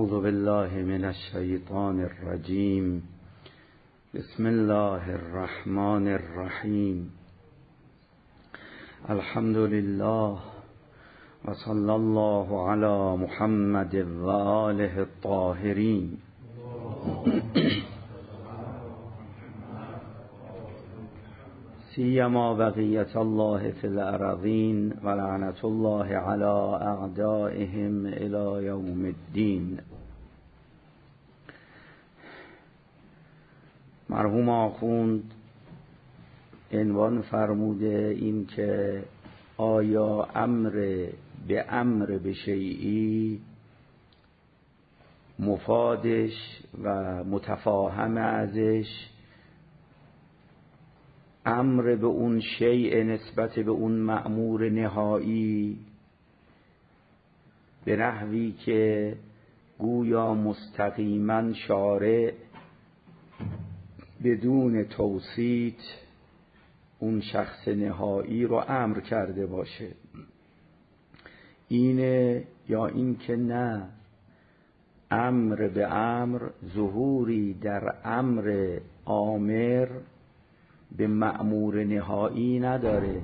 اعوذ بالله من الشیطان الرجیم. بسم الله الرحمن الرحیم. الحمد لله و صلی الله علی محمد و آله الطاهرین. سیما بقیت الله فی الارضین و لعنت الله علی اعدائهم الی یوم الدین. مرحوم آخوند عنوان فرموده این که آیا امر به شیئی مفادش و متفاهم ازش امر به اون شیء نسبت به اون مأمور نهایی به نحوی که گویا مستقیما شارع بدون توصیت اون شخص نهایی رو امر کرده باشه، اینه یا این که نه امر به امر ظهوری در امر آمر به مأمور نهایی نداره،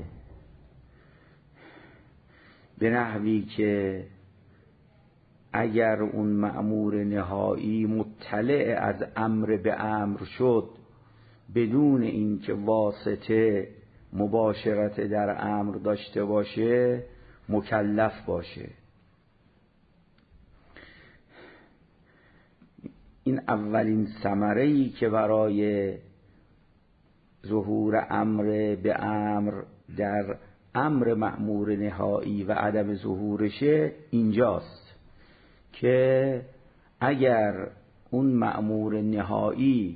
به نحوی که اگر اون مأمور نهایی مطلع از امر به امر شد بدون اینکه واسطه مباشرت در امر داشته باشه مکلف باشه. این اولین ثمره‌ای که برای ظهور امر به امر در امر مأمور نهایی و عدم ظهورشه اینجاست که اگر اون مأمور نهایی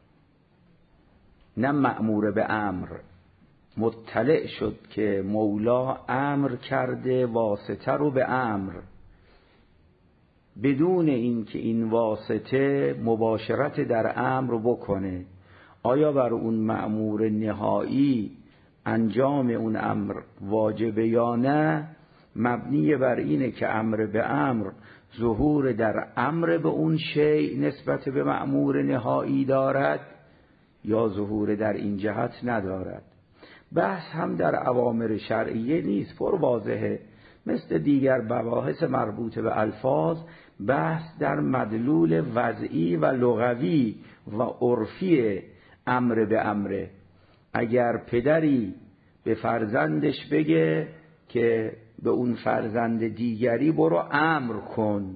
نه مأمور به امر مطلع شد که مولا امر کرده واسطه رو به امر بدون اینکه این واسطه مباشرت در امر بکنه، آیا بر اون مأمور نهایی انجام اون امر واجبه یا نه؟ مبنی بر اینه که امر به امر ظهور در امر به اون شیء نسبت به مأمور نهایی دارد یا ظهور در این جهت ندارد. بحث هم در اوامر شرعیه نیست، پر واضحه، مثل دیگر مباحث مربوط به الفاظ بحث در مدلول وضعی و لغوی و عرفی امر به امره. اگر پدری به فرزندش بگه که به اون فرزند دیگری برو امر کن،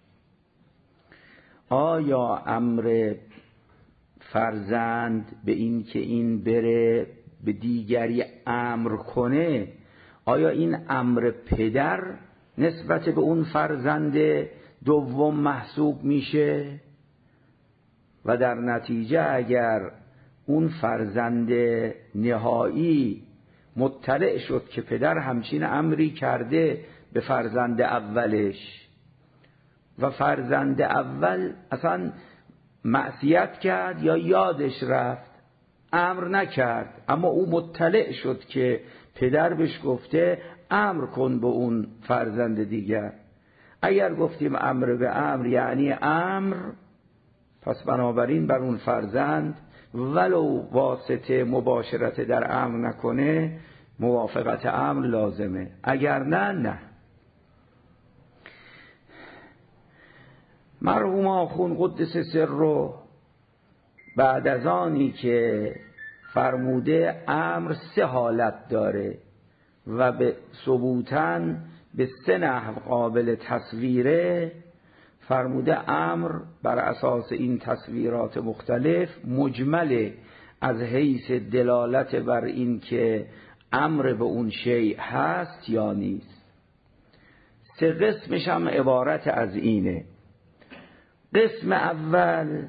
آیا امر فرزند به این که این بره به دیگری امر کنه، آیا این امر پدر نسبت به اون فرزند دوم محسوب میشه؟ و در نتیجه اگر اون فرزند نهایی مطلع شد که پدر همچین امری کرده به فرزند اولش و فرزند اول اصلا معصیت کرد یا یادش رفت امر نکرد، اما او مطلع شد که پدر بهش گفته امر کن به اون فرزند دیگر، اگر گفتیم امر به امر یعنی امر، پس بنابراین بر اون فرزند ولو واسطه مباشرت در امر نکنه موافقت امر لازمه، اگر نه. مرحوم آخوند قدس سره بعد از آنی که فرموده امر 3 حالت داره و به ثبوتاً به 3 نحو قابل تصویره، فرموده امر بر اساس این تصویرات مختلف مجمله از حیث دلالت بر این که امر به اون شیء هست یا نیست. 3 قسمش هم عبارت از اینه. قسم اول،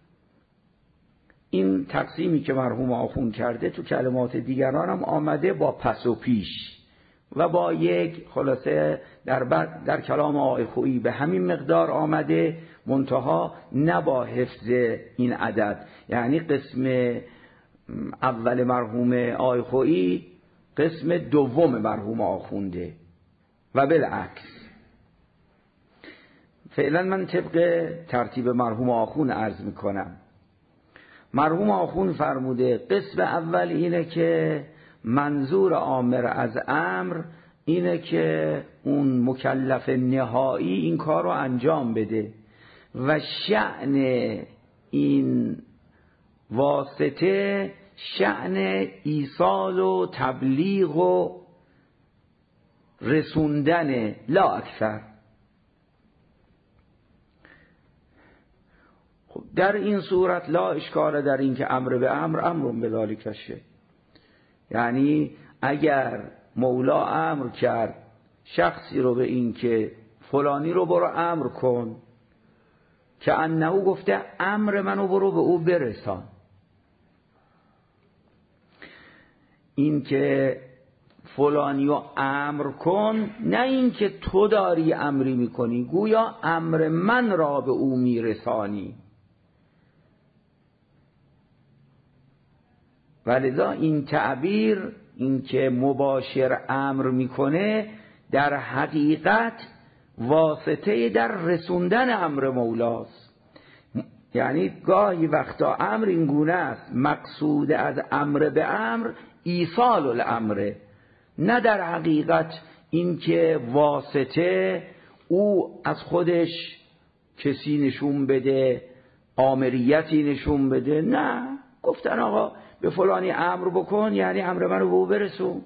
این تقسیمی که مرحوم آخوند کرده تو کلمات دیگران هم آمده با پس و پیش و با یک خلاصه در کلام آقای خویی به همین مقدار آمده، منتها نه با حفظ این عدد. یعنی قسم اول مرحوم آقای خویی قسم دوم مرحوم آخونده و بالعکس. فعلا من طبق ترتیب مرحوم آخون عرض میکنم. مرحوم آخون فرموده قسم اول اینه که منظور آمر از امر اینه که اون مکلف نهایی این کار رو انجام بده و شأن این واسطه شأن ایصال و تبلیغ و رسوندن لا اکثر. خب در این صورت لا اشکال در این که امر به امر به ذالک شه، یعنی اگر مولا امر کرد شخصی رو به این که فلانی رو برو امر کن، که انه گفته امر منو برو به او برسان، این که فلانی رو امر کن نه این که تو داری امری میکنی، گویا امر من را به او میرسانی. ولذا این تعبیر این که مباشر امر میکنه در حقیقت واسطه در رسوندن امر مولاست. یعنی گاهی وقتا امر این گونه است، مقصود از امر به امر ایصال الامر، نه در حقیقت این که واسطه او از خودش کسی نشون بده، آمریتی نشون بده. نه، گفتن آقا به فلانی امر بکن یعنی امر منو به او برسون.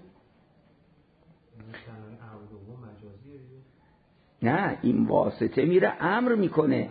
نه، این واسطه میره امر میکنه،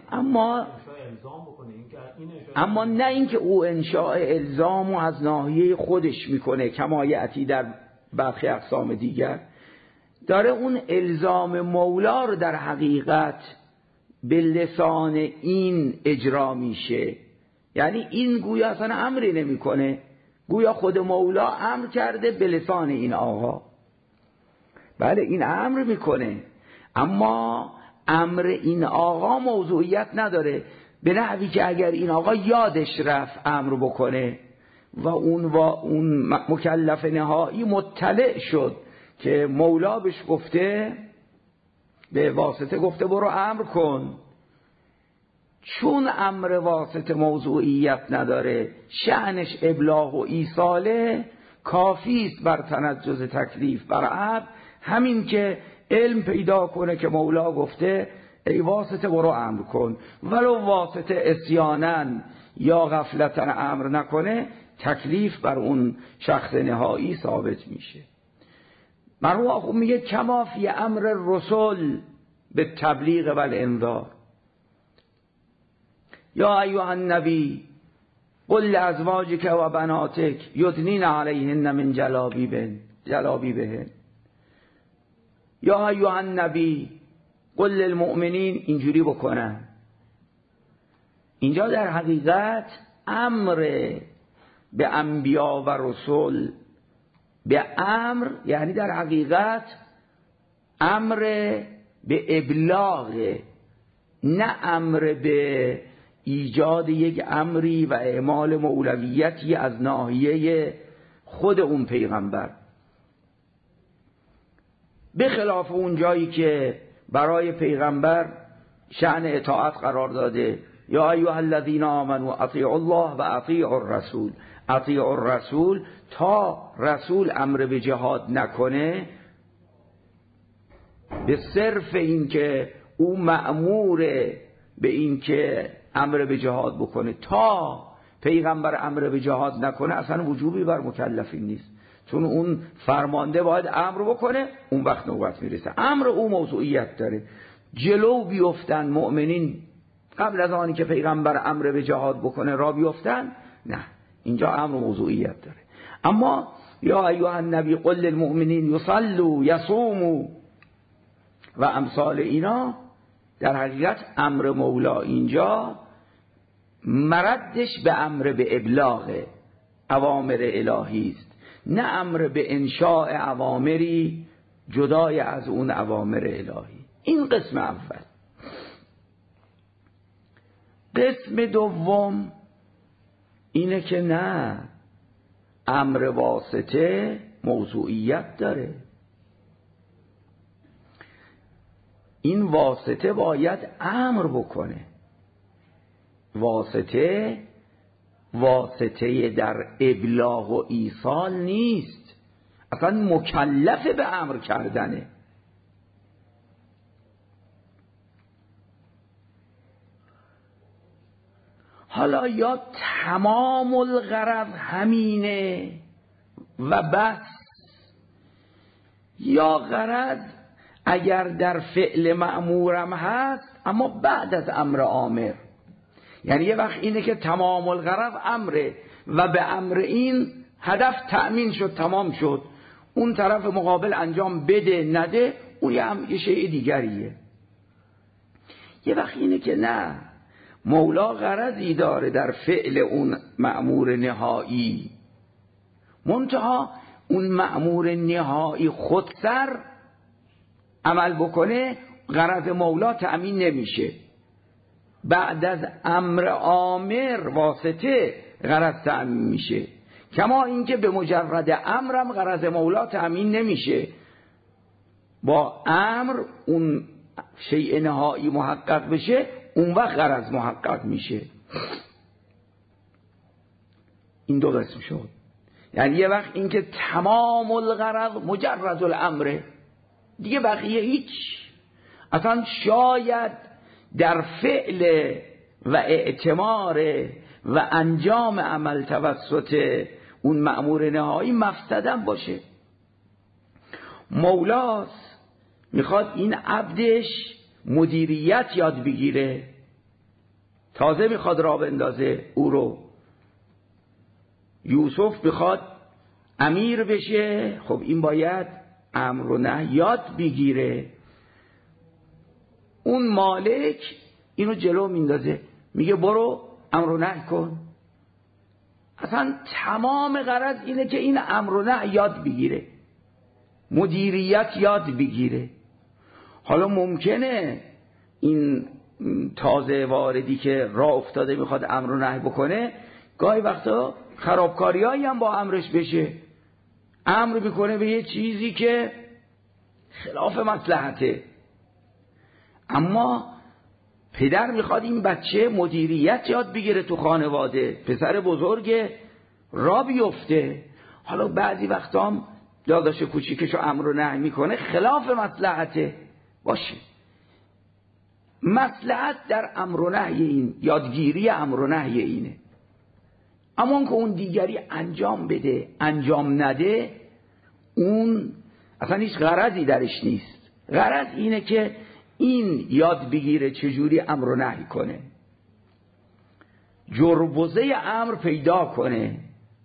اما نه اینکه او انشاء الزامو از ناحیه خودش میکنه کما یأتی در برخی اقسام دیگر، داره اون الزام مولا رو در حقیقت به لسان این اجرا میشه. یعنی این گویا اصلا امری نمیکنه، گویا خود مولا امر کرده به لسان این آقا. بله این امر میکنه، اما امر این آقا موضوعیت نداره، به نحوی که اگر این آقا یادش رفت امر بکنه و اون مکلف نهایی مطلع شد که مولا بهش گفته، به واسطه گفته برو امر کن، چون امر واسطه موضوعیت نداره، شأنش ابلاغ و ایصاله، کافی است بر تنجز تکلیف بر عبد همین که علم پیدا کنه که مولا گفته ای واسطه برو امر کن، ولو واسطه عصیاناً یا غفلتاً امر نکنه، تکلیف بر اون شخص نهایی ثابت میشه. مرحوم آخوند میگه کما فی امر رسول به تبلیغ و الانذار، یا ایها النبی قل لازواجک و بناتک یدنین علیهن من جلابیبهن، یا ایها النبی قل للمؤمنین، اینجوری بکنن. اینجا در حقیقت امر به انبیا و رسول به امر، یعنی در حقیقت امر به ابلاغ، نه امر به ایجاد یک امری و اعمال مولویتی از ناحیه خود اون پیغمبر، به خلاف اون جایی که برای پیغمبر شأن اطاعت قرار داده، یا ایها الذین آمنوا اطیعوا الله و اطیعوا الرسول، اطیعوا الرسول، تا رسول امر به جهاد نکنه، به صرف این که او مأموره به این که امر به جهاد بکنه، تا پیغمبر امر به جهاد نکنه اصلا وجوبی بر مکلفین نیست، چون اون فرمانده باید امر بکنه، اون وقت نوبت میرسه. امر او موضوعیت داره، جلو بیفتن مؤمنین قبل از آنی که پیغمبر امر به جهاد بکنه را بیفتن، نه، اینجا امر موضوعیت داره. اما یا ایها النبی قل للمؤمنین یصلوا یصوموا و امثال اینا، در حقیقت امر مولا اینجا مردش به امر به ابلاغ اوامر الهی است، نه امر به انشاء اوامری جدای از اون اوامر الهی. این قسم اول. قسم دوم اینه که نه، امر واسطه موضوعیت داره. این واسطه باید امر بکنه. واسطه در ابلاغ و ایصال نیست، اصلا مکلف به امر کردنه. حالا یا تمام الغرض همینه و بس، یا غرض اگر در فعل مأمورم هست اما بعد از امر آمر. یعنی یه وقت اینه که تمام الغرض امره و به امر این هدف تأمین شد، تمام شد، اون طرف مقابل انجام بده نده، اون یه شیء دیگریه. یه وقت اینه که نه، مولا غرضی داره در فعل اون مأمور نهایی، منتها اون مأمور نهایی خودسر عمل بکنه، غرض مولا تأمین نمیشه. بعد از امر آمر واسطه غرض تأمین میشه، کما اینکه به مجرد امرم غرض مولا تأمین نمیشه. با امر اون شیء نهایی محقق بشه، اون وقت غرض محقق میشه. این دو قسم شد. یعنی یه وقت اینکه تمام الغرض مجرد الامره، دیگه بقیه هیچ، اصلا شاید در فعل و اعتمار و انجام عمل توسط اون مأمور نهایی مفسدم باشه. مولاست میخواد این عبدش مدیریت یاد بگیره، تازه میخواد راه بندازه او رو. یوسف میخواد امیر بشه، خب این باید امر و نهی یاد بگیره. اون مالک اینو جلو میندازه، میگه برو امر و نهی کن. اصلا تمام غرض اینه که این امر و نهی یاد بگیره، مدیریت یاد بگیره. حالا ممکنه این تازه واردی که راه افتاده میخواد امر و نهی بکنه، گاهی وقتا خرابکاریایی هم با امرش بشه، امر میکنه به یه چیزی که خلاف مصلحته. اما پدر میخواد این بچه مدیریت یاد بگیره تو خانواده، پسر بزرگ را بیفته. حالا بعضی وقتا هم داداش کوچیکشو امر و نهی میکنه، خلاف مصلحته باشه. مصلحت در امر و نهی این، یادگیری امر و نهی اینه. اما اون که اون دیگری انجام بده انجام نده، اون اصلا هیچ غرضی درش نیست. غرض اینه که این یاد بگیره چجوری امر و نهی کنه، جربوزه امر پیدا کنه.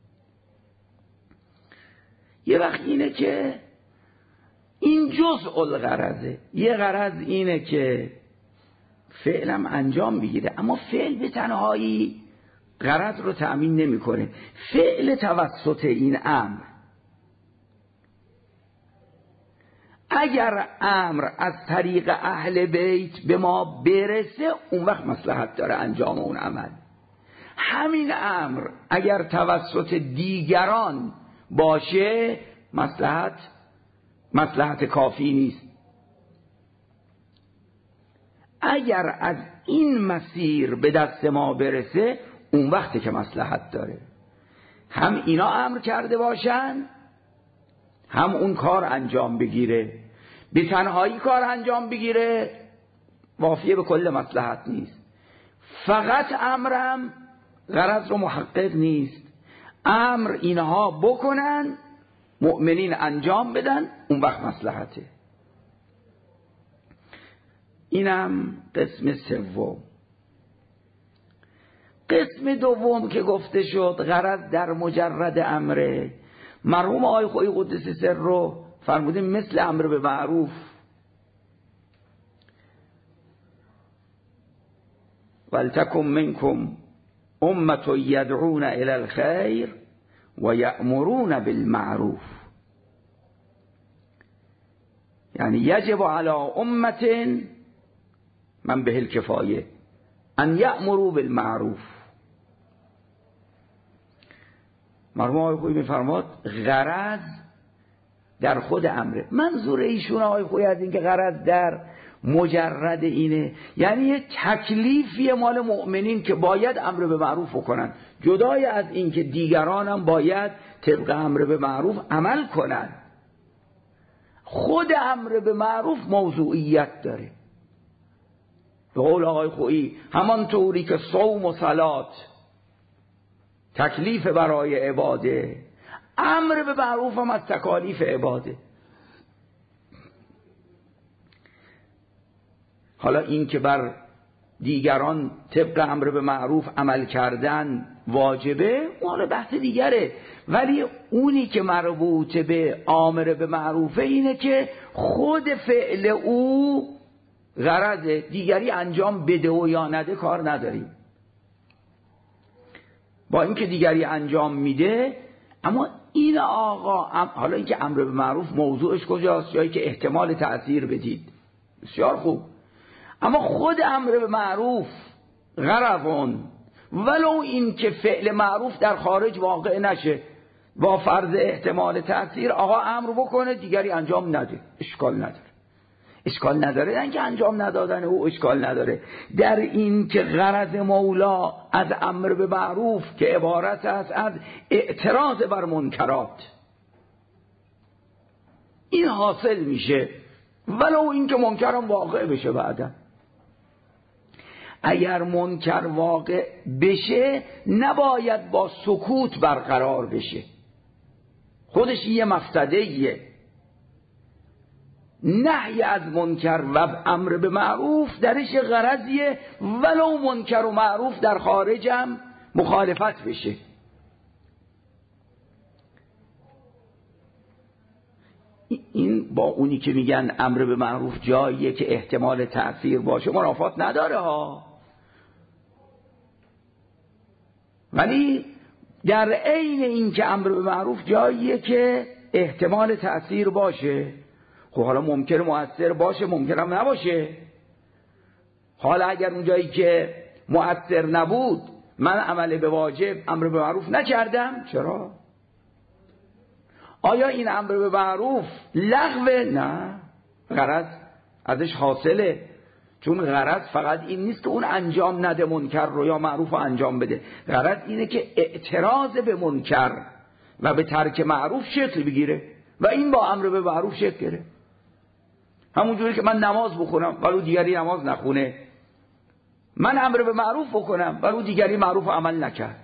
یه وقت اینه که این جزء الغرضه. یه غرض اینه که فعلم انجام بگیره، اما فعل به تنهایی غرض رو تأمین نمیکنه. فعل توسط این امر، اگر امر از طریق اهل بیت به ما برسه، اون وقت مصلحت داره انجام اون عمل. همین امر اگر توسط دیگران باشه، مصلحت کافی نیست. اگر از این مسیر به دست ما برسه، اون وقتی که مصلحت داره هم اینا امر کرده باشن، هم اون کار انجام بگیره. به تنهایی کار انجام بگیره وافیه به کل مصلحت نیست. فقط امرم غرض رو محقق نیست. امر اینها بکنن، مؤمنین انجام بدن، اون وقت مصلحته. اینم قسم سوم. قسم دوم که گفته شد غرض در مجرد امره، مرحوم آقای خویی قدس سر رو فرموده مثل امر به معروف. ولتکن منکم امة یدعون الی الخیر و یأمرون بالمعروف. یعنی یجب علی امة من به الکفایه ان یأمروا بالمعروف. مرحوم آقای خویی میفرماد غرض در خود امره. منظور ایشون آقای خویی از این که غرض در مجرد اینه، یعنی یه تکلیفی مال مؤمنین که باید امر به معروف بکنن، جدای از این که دیگران هم باید طبق امر به معروف عمل کنن. خود امر به معروف موضوعیت داره. به قول آقای خویی همان طوری که صوم و صلات تکلیف برای عباده، امر به معروف هم از تکالیف عباده. حالا این که بر دیگران طبق امر به معروف عمل کردن واجبه، اون بحث دیگره، ولی اونی که مربوط به امر به معروفه اینه که خود فعل او غرض دیگری انجام بده و یا نده کار نداریم. با اینکه دیگری انجام میده، اما این آقا حالا اینکه امر به معروف موضوعش کجاست؟ جایی که احتمال تأثیر بدید، بسیار خوب، اما خود امر به معروف غرضون، ولو این که فعل معروف در خارج واقع نشه، با فرض احتمال تأثیر آقا امر بکنه دیگری انجام نده، اشکال نداره. اشکال نداره نه اینکه انجام ندادن او اشکال نداره، در این که غرض مولا از امر به معروف که عبارت است از اعتراض بر منکرات، این حاصل میشه ولو این که منکرم واقع بشه. بعدا اگر منکر واقع بشه نباید با سکوت برقرار بشه، خودش یه مفسده‌ایه. نهی از منکر و امر به معروف درش غرضیه، ولو منکر و معروف در خارجم مخالفت بشه. این با اونی که میگن امر به معروف جاییه که احتمال تأثیر باشه منافات نداره ها، ولی در عین این که امر به معروف جاییه که احتمال تأثیر باشه. خب حالا ممکنه مؤثر باشه، ممکنه هم نباشه. حالا اگر اون جایی که مؤثر نبود من عمل به واجب امر به معروف نکردم، چرا؟ آیا این امر به معروف لغوه؟ نه، غرض ازش حاصله. چون غرض فقط این نیست که اون انجام نده منکر رو یا معروف رو انجام بده، غرض اینه که اعتراض به منکر و به ترک معروف شکل بگیره و این با امر به معروف شکل گیره. همونجوری که من نماز بخونم ولو دیگری نماز نخونه، من امر به معروف بکنم ولو دیگری معروف عمل نکرد.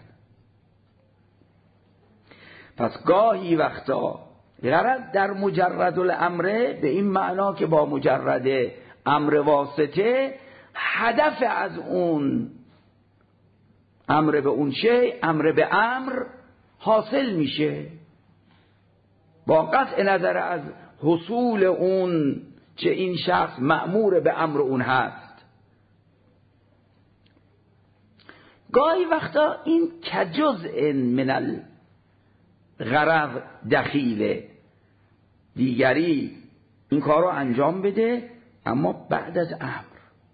پس گاهی وقتا غرض در مجرد الامره به این معنا که با مجرد امر واسطه هدف از اون امر به اون شی، امر به امر حاصل میشه، با قطع نظر از حصول اون چه این شخص مأمور به امر اون هست. گاهی وقتا این کجزء من الغرض دخیله، دیگری این کار رو انجام بده اما بعد از امر.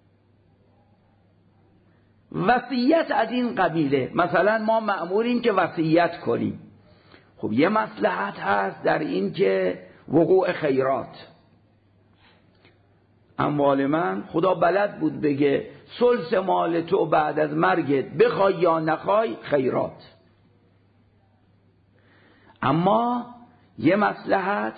وصیت از این قبیله، مثلا ما مأموریم که وصیت کنیم، خب یه مصلحت هست در این که وقوع خیرات، اموال من خدا بلد بود بگه ثلث مال تو بعد از مرگت بخوای یا نخوای خیرات، اما یه مصلحت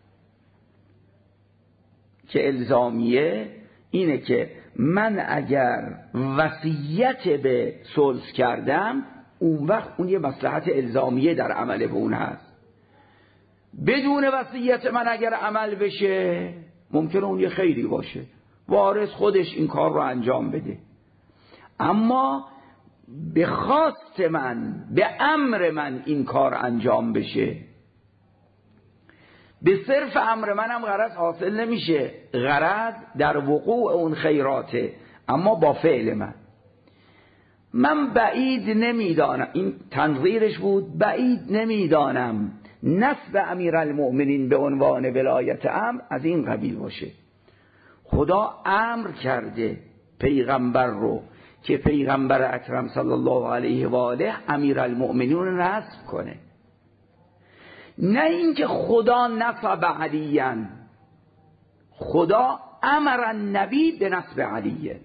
که الزامیه اینه که من اگر وصیت به ثلث کردم اون وقت اون یه مصلحت الزامیه در عمل به اون هست. بدون وصیت من اگر عمل بشه ممکنه اون یه خیری باشه، وارث خودش این کار رو انجام بده، اما به خواست من، به امر من این کار انجام بشه. به صرف امر منم غرض حاصل نمیشه، غرض در وقوع اون خیراته، اما با فعل من بعید نمیدانم، این تنظیرش بود، بعید نمیدانم نسب امیرالمؤمنین به عنوان ولایت امر از این قبیل باشه. خدا امر کرده پیغمبر رو که پیغمبر اکرم صلی الله علیه و آله امیرالمؤمنین رو نصب کنه، نه اینکه خدا نصب علیاً، خدا امر النبی به نصب علیه،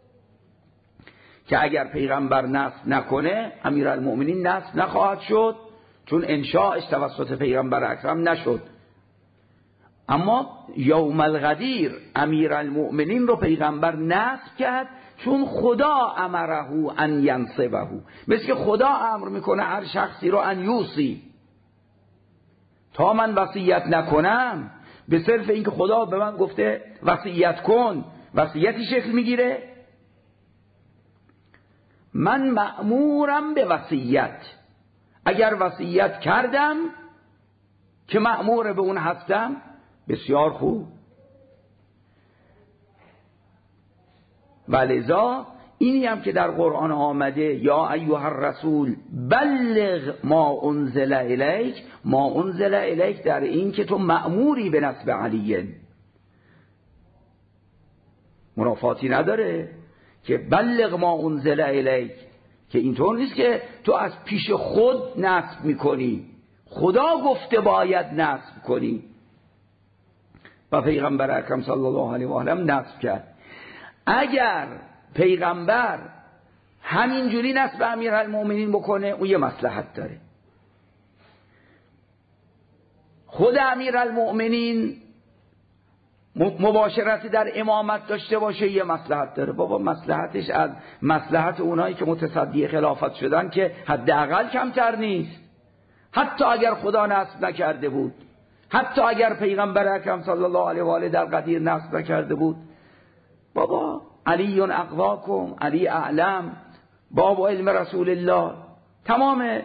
که اگر پیغمبر نصب نکنه امیرالمؤمنین نصب نخواهد شد، چون انشاءش توسط پیغمبر اکرم نشد. اما یوم الغدیر امیرالمؤمنین رو پیغمبر نصب کرد، چون خدا امره ان ینصبه، مثل که خدا امر میکنه هر شخصی رو ان یوصی، تا من وصیت نکنم، به صرف اینکه خدا به من گفته وصیت کن، وصیتی شکل میگیره. من مأمورم به وصیت، اگر وصیت کردم که مأمور به اون هستم، بسیار خوب. ولذا اینی هم که در قرآن آمده یا ایها الرسول بلغ ما انزل الیک، ما انزل الیک در این که تو مأموری به نصب علیه، منافاتی نداره که بلغ ما انزل الیک، که اینطور نیست که تو از پیش خود نصب میکنی، خدا گفته باید نصب کنی و پیغمبر اکرم صلی الله علیه و آله نصب کرد. اگر پیغمبر همینجوری نصب امیرالمؤمنین بکنه اون یه مصلحت داره، خود امیرالمؤمنین مباشرتی در امامت داشته باشه یه مصلحت داره. بابا مصلحتش از مصلحت اونایی که متصدی خلافت شدن که حداقل کمتر نیست، حتی اگر خدا نصب نکرده بود، حتی اگر پیغمبر اکرم صلی الله علیه و آله در قدیر نصب نکرده بود. بابا علی اقواکم، علی اعلم، باب علم رسول الله، تمام.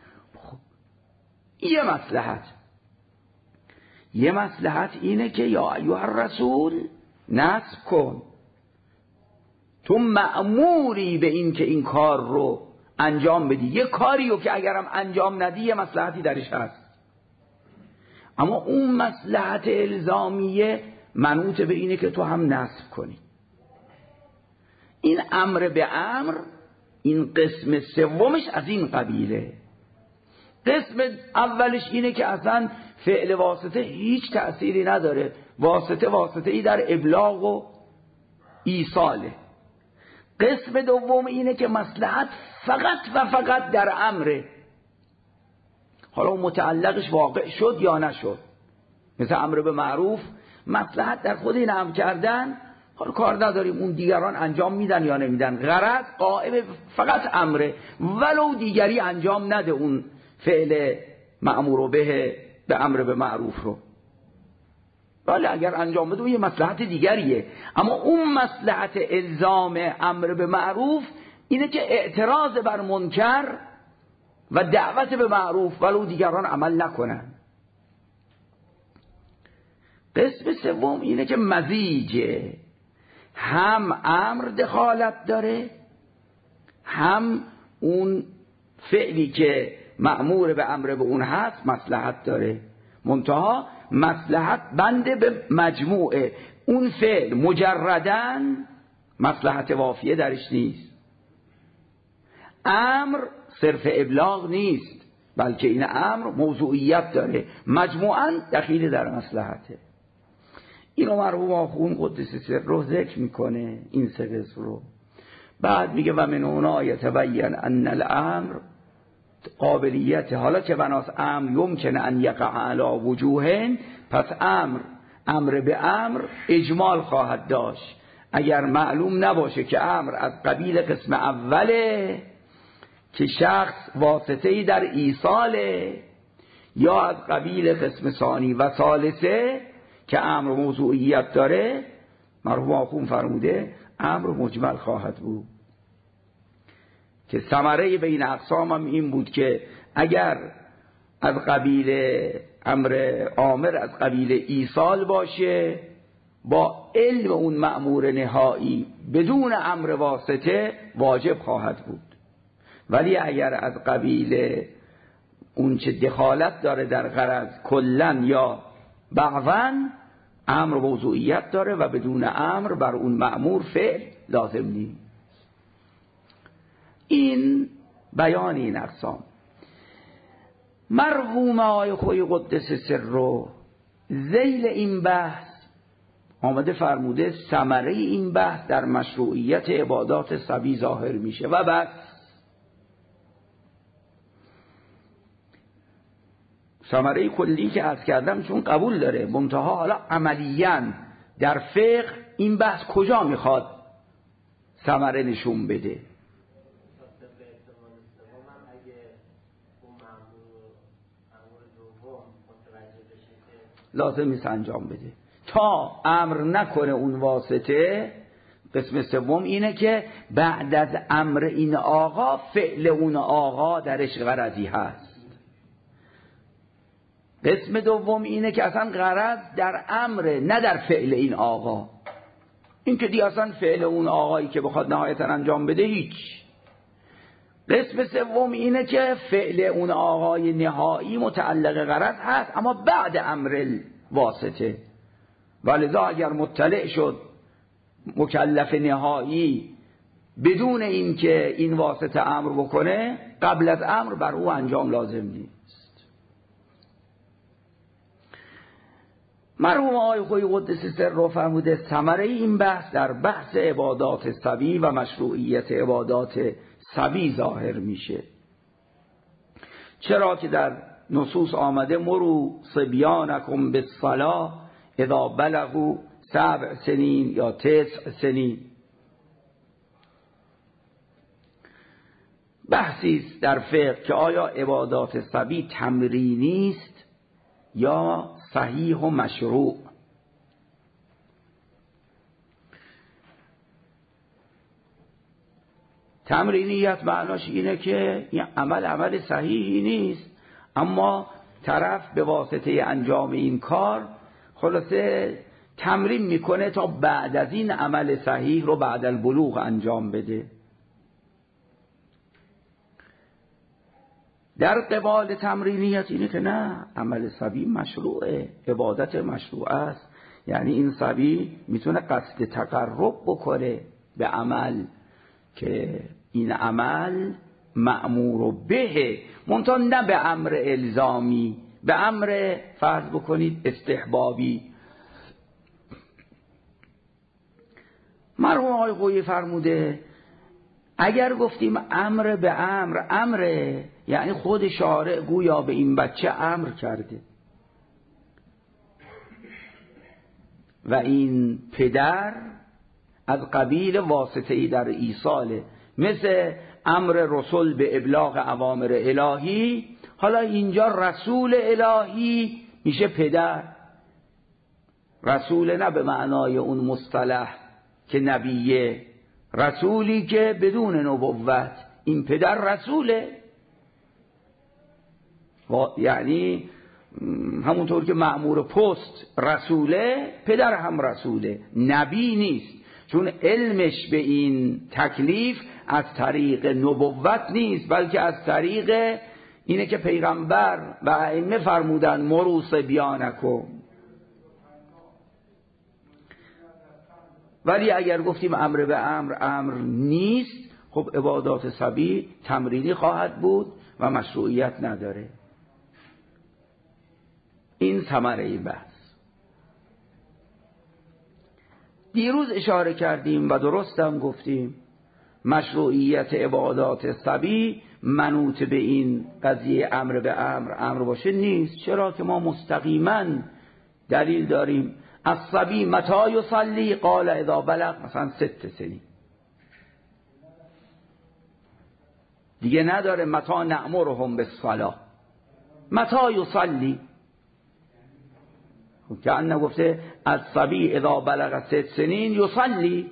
یه مصلحت اینه که یا ایها الرسول نصب کن، تو مأموری به این که این کار رو انجام بدی. یه کاری رو که اگرم انجام ندی یه مصلحتی درش هست، اما اون مصلحت الزامیه منوط به اینه که تو هم نصب کنی. این امر به امر، این قسم سومش از این قبیله. قسم اولش اینه که اصلا فعل واسطه هیچ تأثیری نداره، واسطه‌ای در ابلاغ و ایصاله. قسم دوم اینه که مصلحت فقط و فقط در امره، حالا اون متعلقش واقع شد یا نشد. مثل امر به معروف، مصلحت در خود این امر کردن، حالا کار نداریم اون دیگران انجام میدن یا نمیدن، غرض قائم فقط امره، ولو دیگری انجام نده اون فعل مأمور به امر به معروف رو، ولی اگر انجام بده اون یه مصلحت دیگریه. اما اون مصلحت الزام امر به معروف اینه که اعتراض بر منکر و دعوت به معروف ولو دیگران عمل نکنن. قسم سوم اینه که مزیجه، هم امر دخالت داره، هم اون فعلی که مأمور به امر به اون هست مصلحت داره، منتها مصلحت بنده به مجموعه اون فعل مجردن مصلحت وافیه درش نیست. امر صرف ابلاغ نیست، بلکه این امر موضوعیت داره، مجموعاً دخیل در مصلحته. اینو مرحوم آخوند قدس سر رو ذکر میکنه این سه قسم رو. بعد میگه و من اونا یتبین ان الامر قابلیت، حالا که بناس امر یمکن ان یقع علی وجوهن، پس امر به امر اجمال خواهد داشت اگر معلوم نباشه که امر از قبیل قسم اوله که شخص واسطه‌ای در ایصاله، یا از قبیل قسم ثانی و ثالثه که امر موضوعیت داره. مرحوم آخوند فرموده امر مجمل خواهد بود، که ثمره بین اقسام هم این بود که اگر از قبیل امر آمر از قبیل ایصال باشه با علم اون مأمور نهایی بدون امر واسطه واجب خواهد بود، ولی اگر از قبیل اون چه دخالت داره در غرض کلن یا بعضاً، امر موضوعیت داره و بدون امر بر اون مأمور فعل لازم نیست. این بیان این اقسام. مرحوم آقای خوی قدس سر رو ذیل این بحث آمده فرموده ثمره این بحث در مشروعیت عبادات صبی ظاهر میشه و بس. ثمره کلی که عرض کردم چون قبول داره، منتها حالا عملیاً در فقه این بحث کجا میخواد ثمره نشون بده؟ لازم نیست انجام بده تا امر نکنه اون واسطه. قسم سوم اینه که بعد از امر این آقا فعل اون آقا درش غرضی هست. قسم دوم اینه که اصلا غرض در امر نه در فعل این آقا. این که دیگه اصلا فعل اون آقایی که بخواد نهایتا انجام بده هیچ. قسم سوم اینه که فعل اون آقای نهایی متعلق غرض هست اما بعد امر واسطه. ولذا اگر مطلع شد مکلف نهایی بدون اینکه این واسطه امر بکنه، قبل از امر بر او انجام لازم نیست. مرحوم آقای خویی قدس سره فرموده ثمره این بحث در بحث عبادات صبی و مشروعیت عبادات صبی ظاهر میشه. چرا که در نصوص آمده مرو صبیانکم بالصلاة اذا بلغوا 7 سنین یا 9 سنین. بحثی است در فقه که آیا عبادات صبی تمرینی است یا صحیح و مشروع. تمرینیت معناش اینه که این عمل صحیحی نیست، اما طرف به واسطه انجام این کار خلاصه تمرین میکنه تا بعد از این عمل صحیح رو بعد البلوغ انجام بده. در قبال تمرینیت اینه که نه، عمل صبی مشروعه، عبادت مشروع است. یعنی این صبی میتونه قصد تقرب بکنه به عمل که این عمل مأمور به، منتها نه به امر الزامی، به امر فرض بکنید استحبابی. مرحوم آقای خویی فرموده اگر گفتیم امر به امره، یعنی خود شارع گویا به این بچه امر کرده و این پدر از قبیل واسطه‌ای در ایصاله، مثل امر رسول به ابلاغ اوامر الهی. حالا اینجا رسول الهی میشه پدر. رسول نه به معنای اون مصطلح که نبیه، رسولی که بدون نبوت. این پدر رسوله، یعنی همونطور که مأمور پست رسوله، پدر هم رسوله، نبی نیست، چون علمش به این تکلیف از طریق نبوت نیست، بلکه از طریق اینه که پیغمبر و ائمه فرمودن مرو صبیانکم. ولی اگر گفتیم امر به امر نیست، خب عبادات صبی تمرینی خواهد بود و مشروعیت نداره. این ثمره این بحث. دیروز اشاره کردیم و درستم گفتیم مشروعیت عبادات صبی منوط به این قضیه امر به امر باشه نیست. چرا که ما مستقیما دلیل داریم. الصبی متى یصلی قال اذا بلغ مثلا 6 سنین، دیگه نداره متى نأمرهم بالصلاة، متى یصلی. که انه گفته الصبی اذا بلغ 6 سنین یصلی،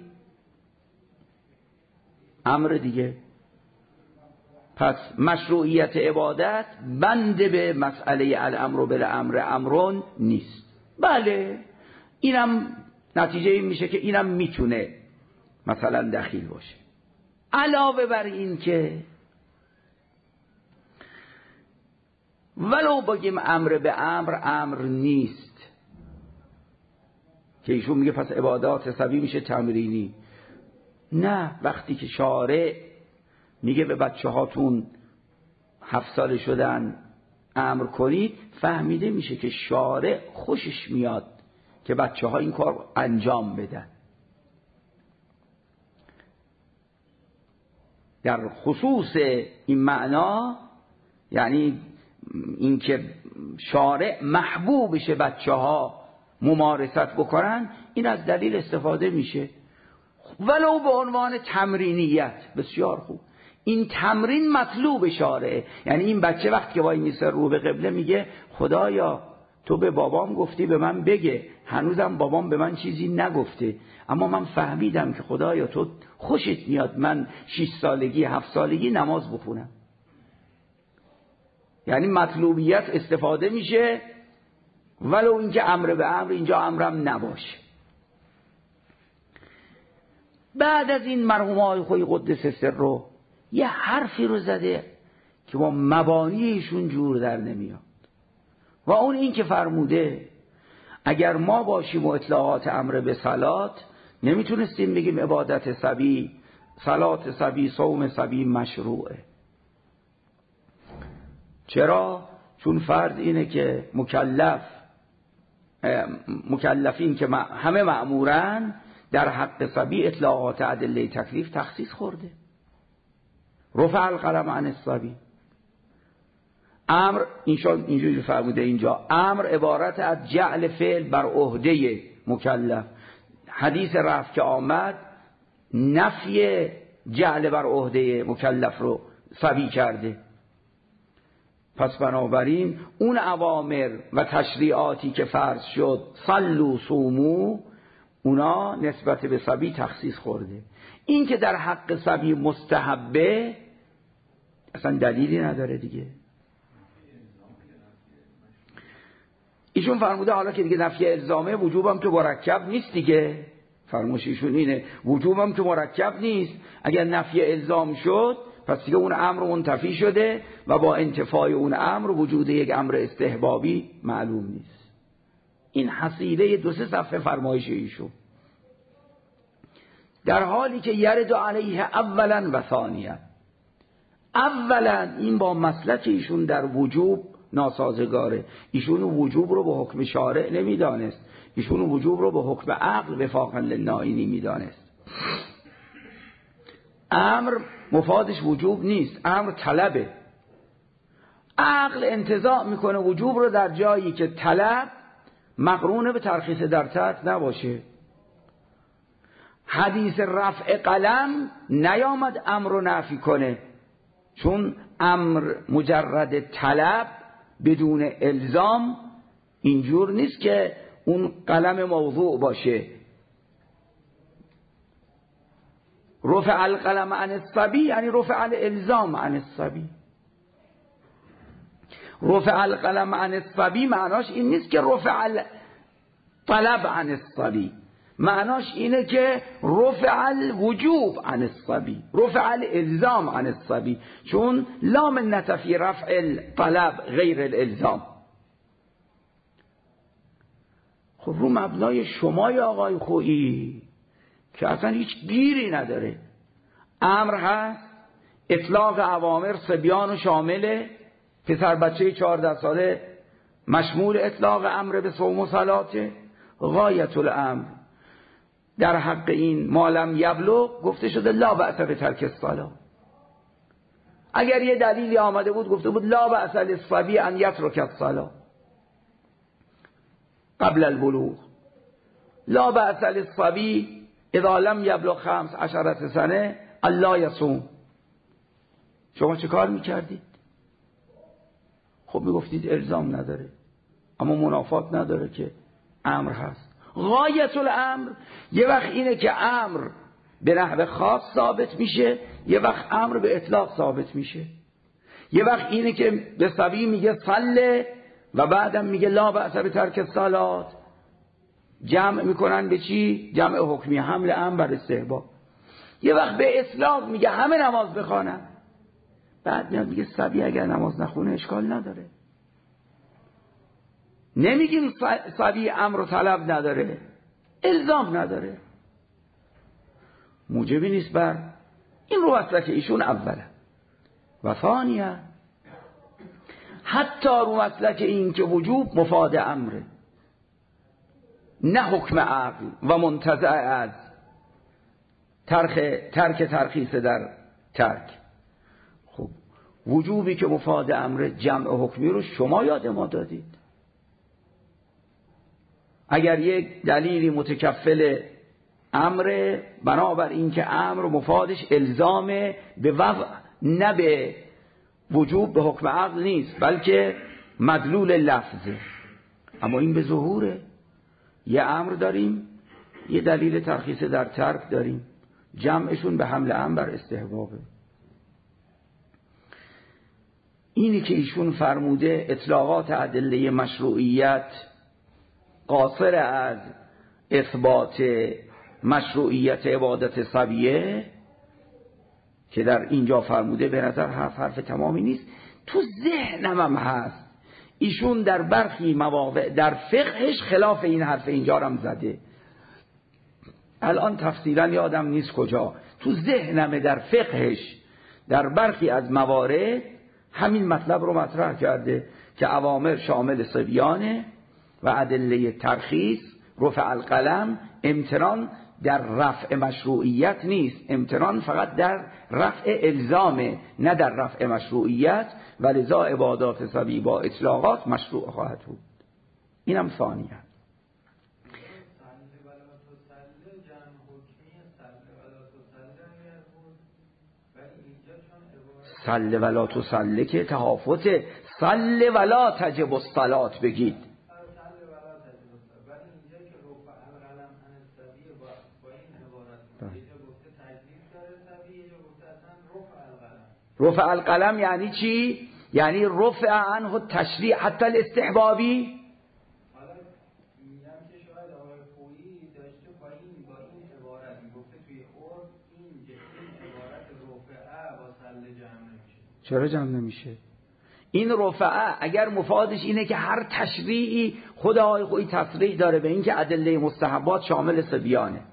امر دیگه. پس مشروعیت عبادت بند به مسئله الامر بالامر امرون نیست. بله اینم نتیجه این میشه که اینم میتونه مثلا دخیل باشه. علاوه بر این که ولو بگیم امر به امر نیست، که ایشون میگه پس عبادات صبی میشه تمرینی. نه، وقتی که شارع میگه به بچه هاتون 7 ساله شدن امر کنید، فهمیده میشه که شارع خوشش میاد که بچه ها این کار انجام بدن. در خصوص این معنا، یعنی اینکه شارع محبوب بشه بچه ها ممارست بکنن، این از دلیل استفاده میشه، ولو به عنوان تمرینیت. بسیار خوب، این تمرین مطلوب شارعه. یعنی این بچه وقتی که وای میسه رو به قبله میگه خدایا تو به بابام گفتی به من بگه، هنوزم بابام به من چیزی نگفته، اما من فهمیدم که خدایا تو خوشت میاد من 6 سالگی 7 سالگی نماز بخونم. یعنی مطلوبیت استفاده میشه، ولو اینکه امر به امر اینجا امرم نباشه. بعد از این مرحوم آقای خویی قدس سر رو یه حرفی رو زده که با مبانیشون جور در نمیاد، و اون این که فرموده اگر ما باشیم و اطلاعات امر به صلات، نمیتونستیم بگیم عبادت صبی، صلات صبی، صوم صبی مشروعه. چرا؟ چون فرض اینه که مکلفین که همه مأمورن در حق صبی اطلاعات ادله تکلیف تخصیص خورده. رفع القلم عن الصبی. امر اینجوری فرموده اینجا، امر عبارت از جعل فعل بر عهده مکلف. حدیث رفع که آمد نفی جعل بر عهده مکلف رو صبی کرده. پس بنابراین اون اوامر و تشریعاتی که فرض شد صلوا صوموا، اونا نسبت به صبی تخصیص خورده. این که در حق صبی مستحبه اصلا دلیلی نداره دیگه. ایشون فرموده حالا که دیگه نفی الزامه، وجوبم که مرکب نیست دیگه. فرموش ایشون اینه، وجوبم که مرکب نیست. اگر نفی الزام شد پس دیگه اون امر منتفی شده و با انتفای اون امر وجود یک امر استحبابی معلوم نیست. این حصیله 2-3 صفحه فرمایش ایشون. در حالی که یرد علیه اولا و ثانیا، اولا این با مسلک ایشون در وجوب ناسازگاره. ایشون وجوب رو به حکم شارع نمیدانست، ایشون وجوب رو به حکم عقل وفاقا للنائینی میدانست. امر مفادش وجوب نیست، امر طلبه. عقل انتزاع میکنه وجوب رو در جایی که طلب مقرونه به ترخیص در ترک نباشه. حدیث رفع قلم نیامد امر رو نفی کنه، چون امر مجرد طلب بدون الزام اینجور نیست که اون قلم موضوع باشه. رفع القلم عن الصبی یعنی رفع الالزام عن الصبی. رفع القلم عن الصبی معناش این نیست که رفع الطلب عن الصبی، معناش اینه که رفع الوجوب عن الصبی، رفع الالزام عن الصبی، چون لا منة فی رفع الطلب غیر الالزام. خب رو مبنای شمای آقای خویی که اصلا هیچ گیری نداره، امر هست، اطلاق اوامر صبیان و شامله، پسر بچه 14 ساله مشمول اطلاق امر به صوم و صلاته. غایت الامر در حق این مالم یبلغ گفته شده لا بأس بترک الصلاة. اگر یه دلیلی آمده بود گفته بود لا بأس للصبی ان یترک الصلاة قبل البلوغ، لا بأس للصبی اذا لم یبلغ 15 سنه الا یصوم. شما چه کار میکردید؟ خب میگفتید الزام نداره، اما منافات نداره که امر هست. غایت الامر یه وقت اینه که امر به نحو خاص ثابت میشه، یه وقت امر به اطلاق ثابت میشه. یه وقت اینه که به صبی میگه صله و بعدم میگه لا بأس بترک الصلاة، جمع میکنن به چی؟ جمع حکمی، حمل امر بر استحباب. یه وقت به اطلاق میگه همه نماز بخوانن، بعد میاد میگه صبی اگر نماز نخونه اشکال نداره. نمیگیم صبی امر و طلب نداره، الزام نداره، موجبی نیست بر این رو مسلک ایشون اوله. و ثانیه حتی رو مسلک این که وجوب مفاد امره، نه حکم عقل و منتزع از ترک ترخیص در ترک. خب وجوبی که مفاد امر جمع حکمی رو شما یاد ما دادید. اگر یک دلیلی متکفل امر، بنابر این که امر مفادش الزام به وضع نه به وجوب به حکم عقل نیست، بلکه مدلول لفظه. اما این به ظهوره. یه امر داریم، یه دلیل ترخیص در ترک داریم، جمعشون به حمل امر بر استحبابه. اینی که ایشون فرموده اطلاقات ادله مشروعیت قاصر از اثبات مشروعیت عبادت صبیه که در اینجا فرموده، به نظر حرف تمامی نیست. تو ذهنم هم هست ایشون در برخی مواقع در فقهش خلاف این حرف اینجا هم زده. الان تفصیلا یادم نیست کجا، تو ذهنم در فقهش در برخی از موارد همین مطلب رو مطرح کرده که اوامر شامل صبیانه و ادله ترخیص رفع القلم امتنان در رفع مشروعیت نیست، امتنان فقط در رفع الزامه نه در رفع مشروعیت، و لذا عبادات صبی با اطلاقات مشروع خواهد بود. اینم ثانیه. صل ولا تصلی که تحافظ صل ولا تجب الصلاة بگید. رفع القلم یعنی چی؟ یعنی رفع عنه تشریع حتی الاستحبابی. حالا میگم که شاید آقای خویی داشته با این عبارت گفته توی عرف این عبارت رفعه با صله جمع نمیشه. چرا جمع نمیشه؟ این رفعه اگر مفادش اینه که هر تشریعی خود آقای خویی تصریح داره به این که ادله مستحبات شامل صبیانه،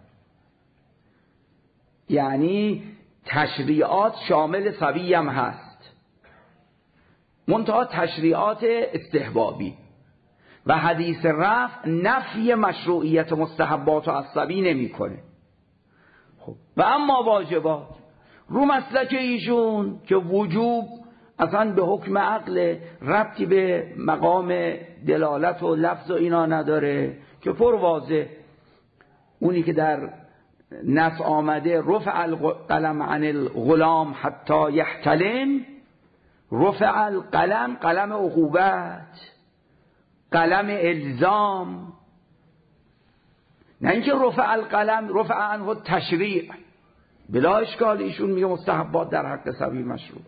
یعنی تشریعات شامل صبی هم هست، منتها تشریعات استحبابی، و حدیث رفع نفی مشروعیت مستحبات و از صبی نمی کنه. خب و اما واجبات رو مسلک ایشون که وجوب اصلا به حکم عقل ربطی به مقام دلالت و لفظ و اینا نداره که پر واضح اونی که در نص آمده رفع القلم عن الغلام حتی یحتلم، رفع القلم قلم عقوبت، قلم الزام، نه اینکه رفع القلم رفع عنه تشریع. بلا اشکال ایشون میگه مستحبات در حق صبی مشروع،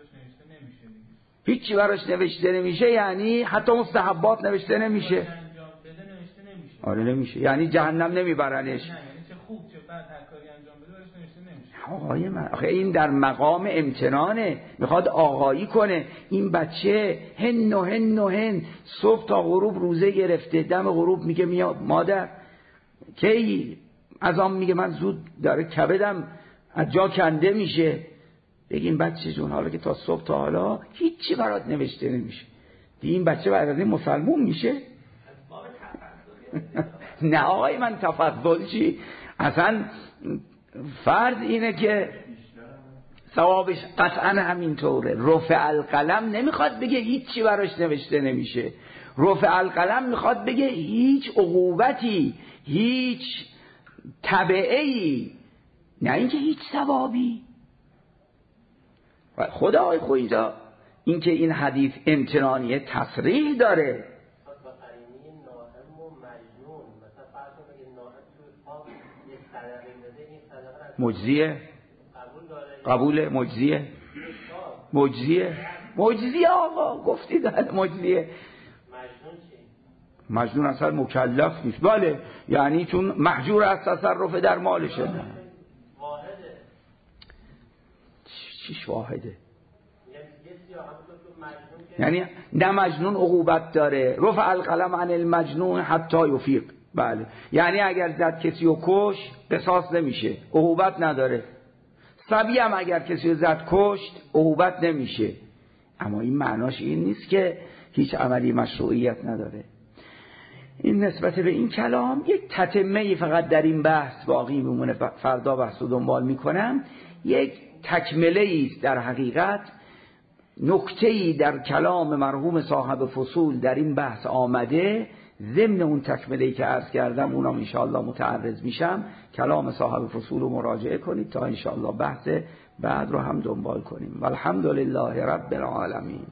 هیچی براش نوشته نمیشه، یعنی حتی مستحبات نوشته نمیشه. آره نمیشه، یعنی جهنم نمیبرنش. آقای من آخه این در مقام امتنانه، میخواد آقایی کنه. این بچه هن و هن و هن صبح تا غروب روزه گرفته، دم غروب میگه میاد مادر کی از آن میگه من زود داره کبدم از جا کنده میشه. بگیم بچه جون حالا که تا صبح تا حالا هیچی برات نوشته نمیشه، این بچه بعد از این مسلمون میشه؟ نه آقای من تفضل چی؟ اصلا فرض اینه که ثوابش قطعا همینطوره. رفع القلم نمیخواد بگه هیچی براش نوشته نمیشه، رفع القلم میخواد بگه هیچ عقوبتی، هیچ تبعی، نه اینکه هیچ ثوابی. خدای خویدا اینکه این حدیث امتنانیه تصریح داره. مجزیه قبول مجزیه آقا گفتید مجزیه. مجنون اصلا مکلف نیست. بله یعنی چون محجور از تصرف در مالشه. نه چیش واحده؟ یعنی نه مجنون عقوبت داره. رفع القلم عن المجنون حتی یفیق. بله یعنی اگر زد کسی رو کش قصاص نمیشه، عقوبت نداره. صبی هم اگر کسی رو زد کشت عقوبت نمیشه. اما این معناش این نیست که هیچ عملی مشروعیت نداره. این نسبت به این کلام. یک تتمه فقط در این بحث باقی میمونه، فردا بحث رو دنبال میکنم. یک تکمله است در حقیقت، نکته‌ای در کلام مرحوم صاحب فصول در این بحث آمده، ضمن اون تکمله‌ای که عرض کردم اونم انشاءالله متعرض میشم. کلام صاحب فصول رو مراجعه کنید تا انشاءالله بحث بعد رو هم دنبال کنیم. والحمدلله رب العالمین.